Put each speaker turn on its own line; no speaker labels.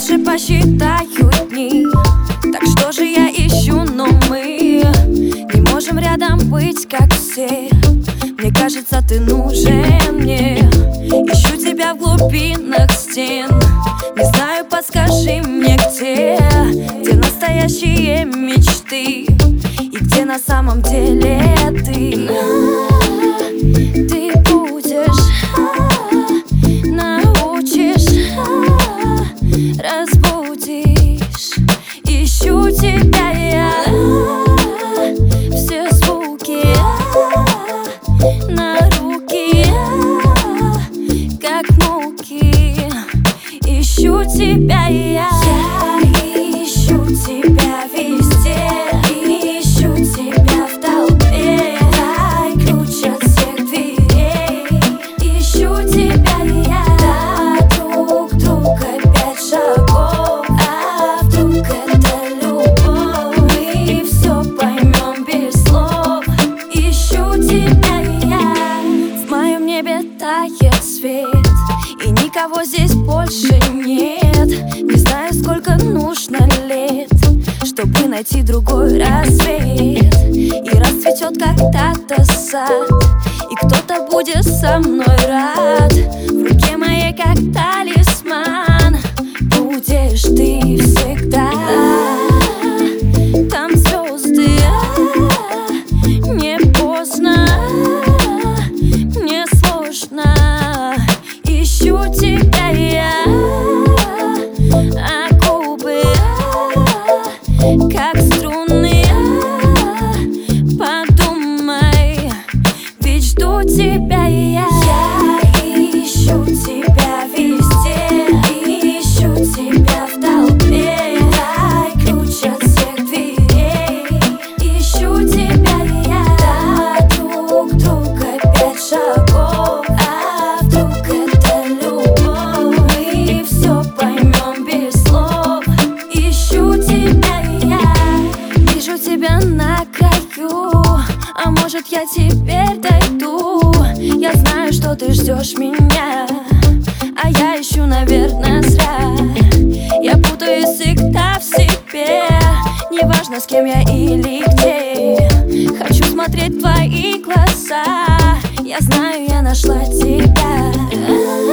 Дальше посчитаю дни. Так что же я ищу, но мы не можем рядом быть, как все. Мне кажется, ты нужен мне. Ищу тебя в глубинах стен. Не знаю, подскажи мне, где настоящие мечты и где на самом деле ты. Ты будешь, научишь, разбудишь. Ищу тебя я, все звуки на руки, как муки. Ищу тебя я ищу тебя везде, ищу тебя в толпе. Дай ключ от всех дверей. Ищу тебя я, да, друг опять шагов. А вдруг это любовь? Мы все поймем без слов. Ищу тебя я. В моем небе тает свет, и никого здесь больше нет. Не знаю, сколько нужно лет, чтобы найти другой рассвет. И расцветет когда-то сад, и кто-то будет со мной рад. В руке моей как талисман будешь ты всегда. Там звезды, не поздно, не сложно. Ищу тебя я, а губы как струны. Подумай, ведь жду тебя я. Я ищу тебя везде, ищу тебя в толпе. Дай ключ от всех дверей. Ищу тебя я, да, друг опять шагов. А вдруг это любовь? Мы все поймем без слов. Ищу тебя я, вижу тебя на краю. А может, я теперь дойду? Я знаю, что ты ждешь меня, а я ищу, наверное, зря. Я путаюсь всегда в себе, неважно, с кем я или где. Хочу смотреть в твои глаза, я знаю, я нашла тебя.